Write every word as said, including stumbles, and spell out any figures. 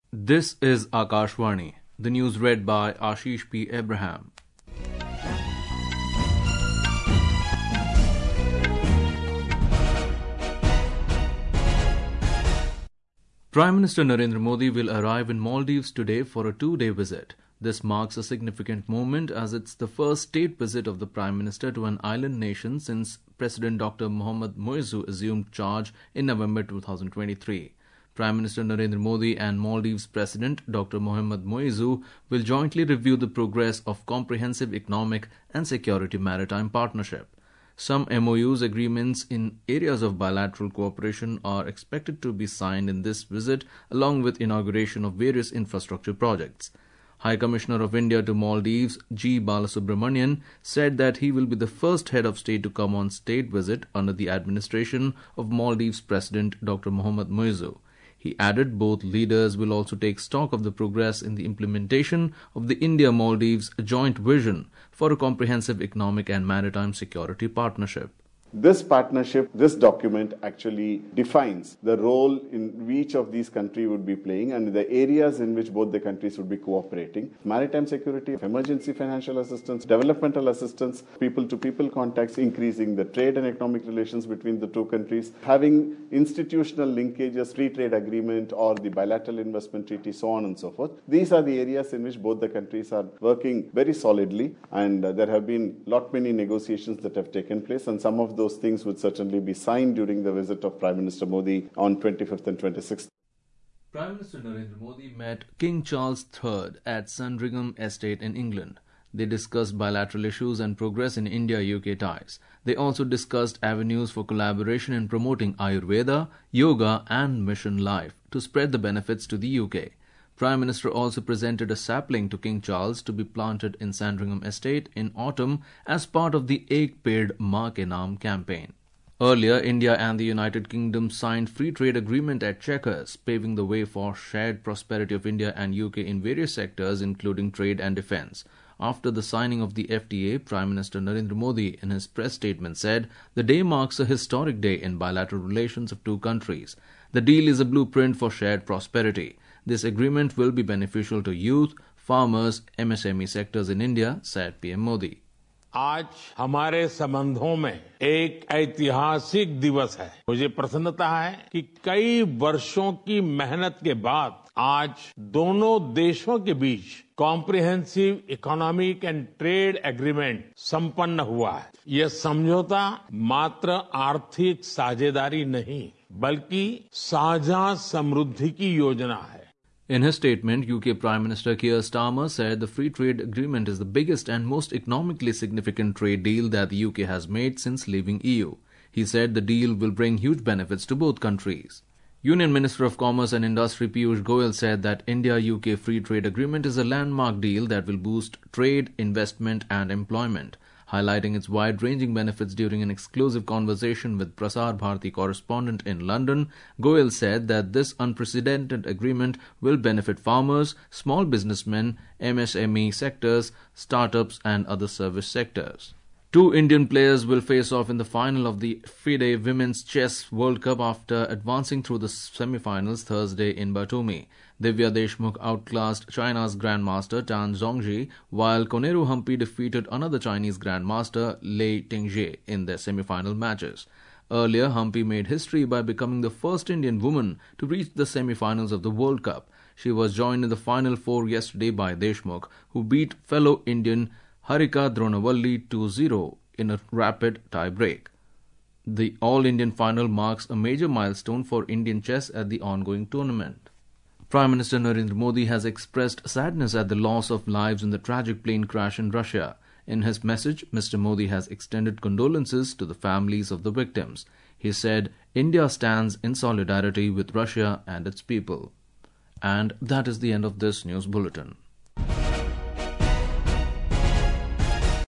This is Akashvani. The news read by Ashish P. Abraham. Prime Minister Narendra Modi will arrive in Maldives today for a two-day visit. This marks a significant moment as it's the first state visit of the Prime Minister to an island nation since President Doctor Mohammad Muizzu assumed charge in November two thousand twenty-three. Prime Minister Narendra Modi and Maldives President Doctor Mohammad Muizzu will jointly review the progress of comprehensive economic and security maritime partnership. Some M O Us agreements in areas of bilateral cooperation are expected to be signed in this visit along with inauguration of various infrastructure projects. High Commissioner of India to Maldives, G. Balasubramanian, said that he will be the first head of state to come on state visit under the administration of Maldives President Doctor Mohammad Muizzu. He added both leaders will also take stock of the progress in the implementation of the India-Maldives joint vision for a comprehensive economic and maritime security partnership. This partnership, this document actually defines the role in each of these countries would be playing and the areas in which both the countries would be cooperating. Maritime security, emergency financial assistance, developmental assistance, people-to-people contacts, increasing the trade and economic relations between the two countries, having institutional linkages, free trade agreement or the bilateral investment treaty, so on and so forth. These are the areas in which both the countries are working very solidly, and uh, there have been lot many negotiations that have taken place, and some of those things would certainly be signed during the visit of Prime Minister Modi on twenty-fifth and twenty-sixth. Prime Minister Narendra Modi met King Charles the Third at Sandringham Estate in England. They discussed bilateral issues and progress in India-U K ties. They also discussed avenues for collaboration in promoting Ayurveda, yoga and mission life to spread the benefits to the U K. Prime Minister also presented a sapling to King Charles to be planted in Sandringham Estate in autumn as part of the Ek Ped Maa Ke Naam campaign. Earlier, India and the United Kingdom signed free trade agreement at Chequers, paving the way for shared prosperity of India and U K in various sectors including trade and defence. After the signing of the F T A, Prime Minister Narendra Modi in his press statement said, "The day marks a historic day in bilateral relations of two countries. The deal is a blueprint for shared prosperity. This agreement will be beneficial to youth, farmers, M S M E sectors in India," said P M Modi. आज हमारे संबंधों में एक ऐतिहासिक दिवस है। मुझे प्रसन्नता है कि कई वर्षों की मेहनत के बाद आज दोनों देशों के बीच comprehensive economic and trade agreement संपन्न हुआ है। यह समझौता मात्र आर्थिक साझेदारी नहीं, बल्कि साझा समृद्धि की योजना है। In his statement, U K Prime Minister Keir Starmer said the free trade agreement is the biggest and most economically significant trade deal that the U K has made since leaving E U. He said the deal will bring huge benefits to both countries. Union Minister of Commerce and Industry Piyush Goyal said that India-U K free trade agreement is a landmark deal that will boost trade, investment and employment. Highlighting its wide-ranging benefits during an exclusive conversation with Prasar Bharati correspondent in London, Goyal said that this unprecedented agreement will benefit farmers, small businessmen, M S M E sectors, startups and other service sectors. Two Indian players will face off in the final of the FIDE Women's Chess World Cup after advancing through the semi-finals Thursday in Batumi. Divya Deshmukh outclassed China's Grandmaster Tan Zhongji, while Koneru Humphrey defeated another Chinese Grandmaster Lei Tingzhe in their semi-final matches. Earlier, Humphrey made history by becoming the first Indian woman to reach the semi-finals of the World Cup. She was joined in the final four yesterday by Deshmukh, who beat fellow Indian Harika Dronavalli two zero in a rapid tie-break. The All-Indian final marks a major milestone for Indian chess at the ongoing tournament. Prime Minister Narendra Modi has expressed sadness at the loss of lives in the tragic plane crash in Russia. In his message, Mister Modi has extended condolences to the families of the victims. He said, "India stands in solidarity with Russia and its people." And that is the end of this news bulletin.